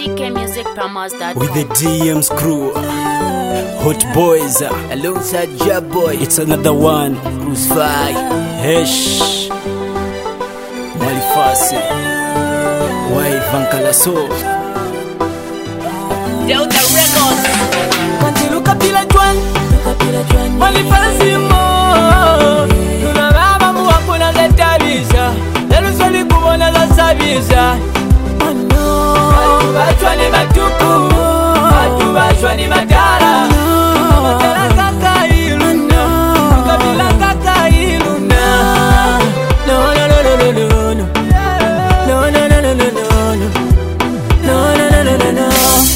ckmusicpromos.com. With the DM's crew, Hot Boys, alongside Job Boy, it's another one. Bruce Fly, Hesh, Malifasi, Vankalaso, Delta Records. Kantiluka pila juan, Malifasi mo. Tunababa muwakuna zetabisa, lelu swali kubona za sabisa. Atubachwa ni matuku, atubachwa ni matara. Matara kaka iluna, kabila kaka iluna. No, no, no, no, no, no, no. No, no, no, no, no, no, no. No, no, no, no, no, no.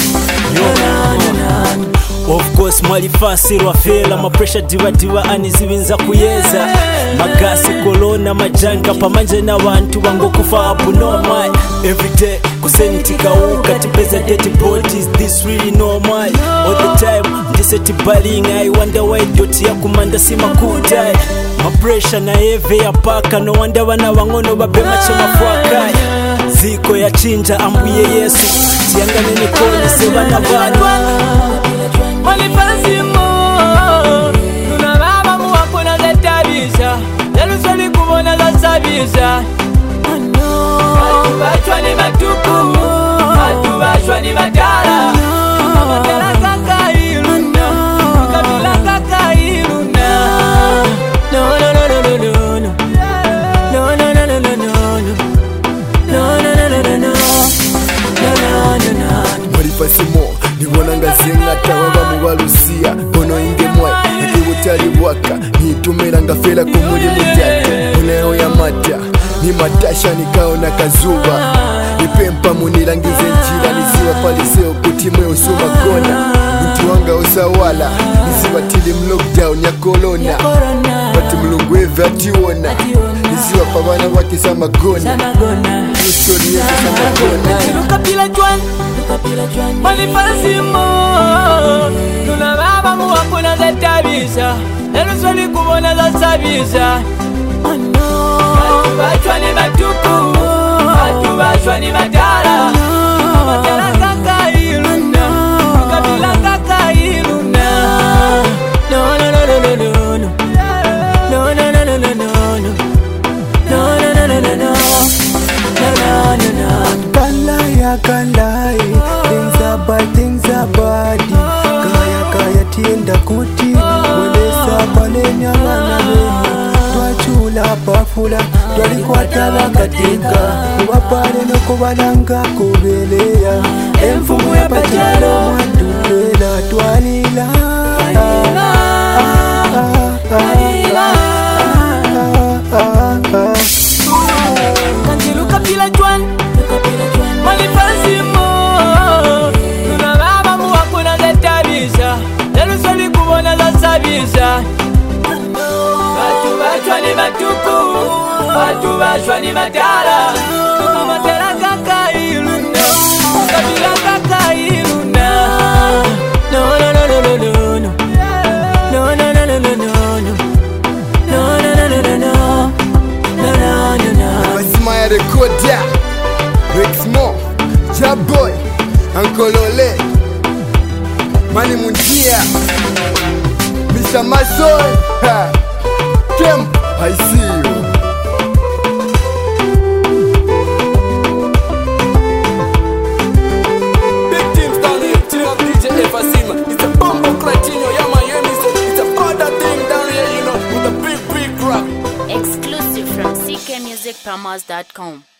of course Malifasi rwafela mapresha diva anizibinza kuyeza magasi kolona majanga pamanje n'abantu bango kufa abnormal everyday kusentika ukatipeza dirty bodies this really normal all the time ndiseti baling I wonder why dot ya kumanda sima kudai mapresha na eve ya paka no wonder wana wangono babema choma fuaka ziko ya chinja ambuye Yesu tiangane nikone sebana bana Malifasi mo, tunababa muwakuna zetabisa, lelu swali kubona za sabisa. Atubachwa ni matuku, atubachwa ni matara. Matara kaka iluna, kabila kaka iluna. No, no, no, no, no, no, no. No, no, no, no, no, no, no. No, no, no, no, no, no. No, no, no, no. Malifasi mo, nibona ngazenga tawaba mubalusia kono ingemwa ikibutali bwaka nitumira ngafela kumuli mujate uneo ya mata ni matasha nikaona kazuba nipempa munirangize njira nisiwa paliseo kutimwe usuma kona mtu wanga usawala nisiwa tili mlockdown ya corona bati mlungu eve atiwona nisiwa pabana wakisa magona story ya magona Kantiluka pila juan, Malifasi mo. Tunababa muwakuna zetabisa, lelu swali kubona za sabisa. Atubachwa ni matuku, atubachwa ni matara. Matara kaka iluna, kabila kaka iluna. No, no, no, no, no, no, no. No, no, no, no, no, no, no. No, no, no, no, no, no. No, no, no, no. Kalai, things are bad. Kaya tienda kuti, welesa palenya wanane. Twachula pafula, twalikwata bakatika. Kubapale no kubalanga kubelea. Enfumu ya pachalo mwatupela twalila. Kantiluka pila juan, Malifasi mo. Tunababa muwakuna zetabisa, lelu swali kubona za sabisa. Atubachwa ni matuku, atubachwa ni matara. Matara kaka iluna, kabila kaka iluna. No, no, no, no, no, no, no. No, no, no, no, no, no, no. No, no, no, no, no, no. No, no, no, no. Basimaya rekoda Rexmo, Job Boy, Uncle Ole, Mani Mundia, Mr. Masoy, Kem, I see you. Big teams down here, team up DJ Efasima. It's a bumbo Cratino, yeah, Miami. It's a father thing down here, you know, with a big rap. Exclusive from ckmusicpromos.com.